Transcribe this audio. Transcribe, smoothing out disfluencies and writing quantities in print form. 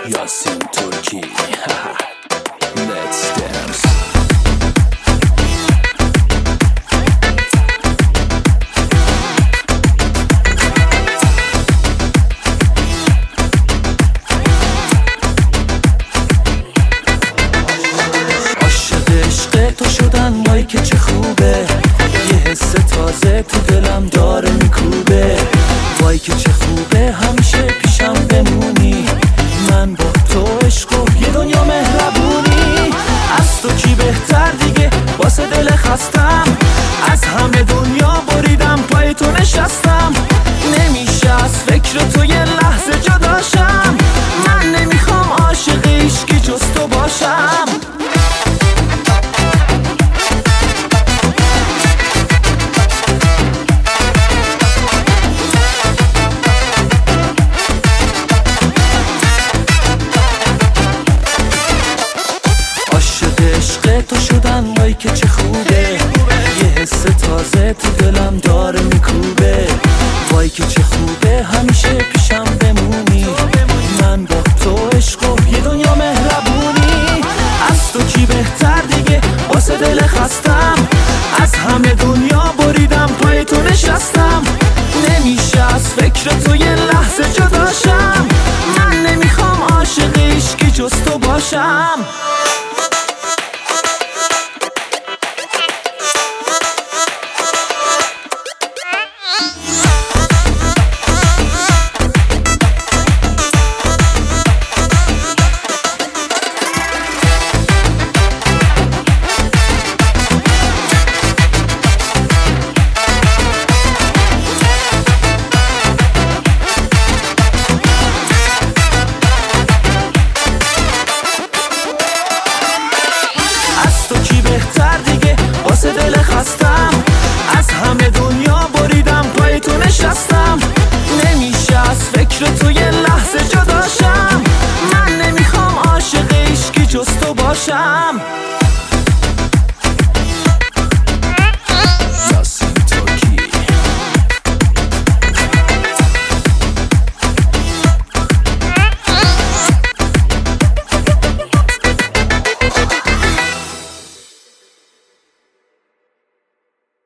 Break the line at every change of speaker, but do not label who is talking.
یاسین ترکی Let's dance. عاشق عشق تو شدن وای که چه خوبه، یه حس تازه تو دلم داره میکوبه. وای که چه خوبه همیشه پیشم بمونی، من با تو عشق و یه دنیا مهربونی. از تو کی بهتر دیگه واسه دل خستم، از همه دنیا بریدم پای تو نشستم. نمیشه از فکر تو یه لحظه جداشم، من نمیخوام عاشق عشقی جز تو باشم. عشق تو شدن وای که چه خوبه، یه حس تازه تو دلم داره میکوبه. وای که چه خوبه همیشه پیشم بمونی، من با تو عشق و یه دنیا مهربونی. از تو کی بهتر دیگه واسه دل خستم، از همه دنیا بریدم پای تو نشستم. نمیشه از فکر تو یه لحظه جداشم، من نمیخوام عاشق عشقی جز تو باشم. واسه دل خستم، از همه دنیا بریدم پای تو نشستم. نمیشه از فکر تو یه لحظه جداشم، من نمیخوام عاشق عشقی جز تو باشم.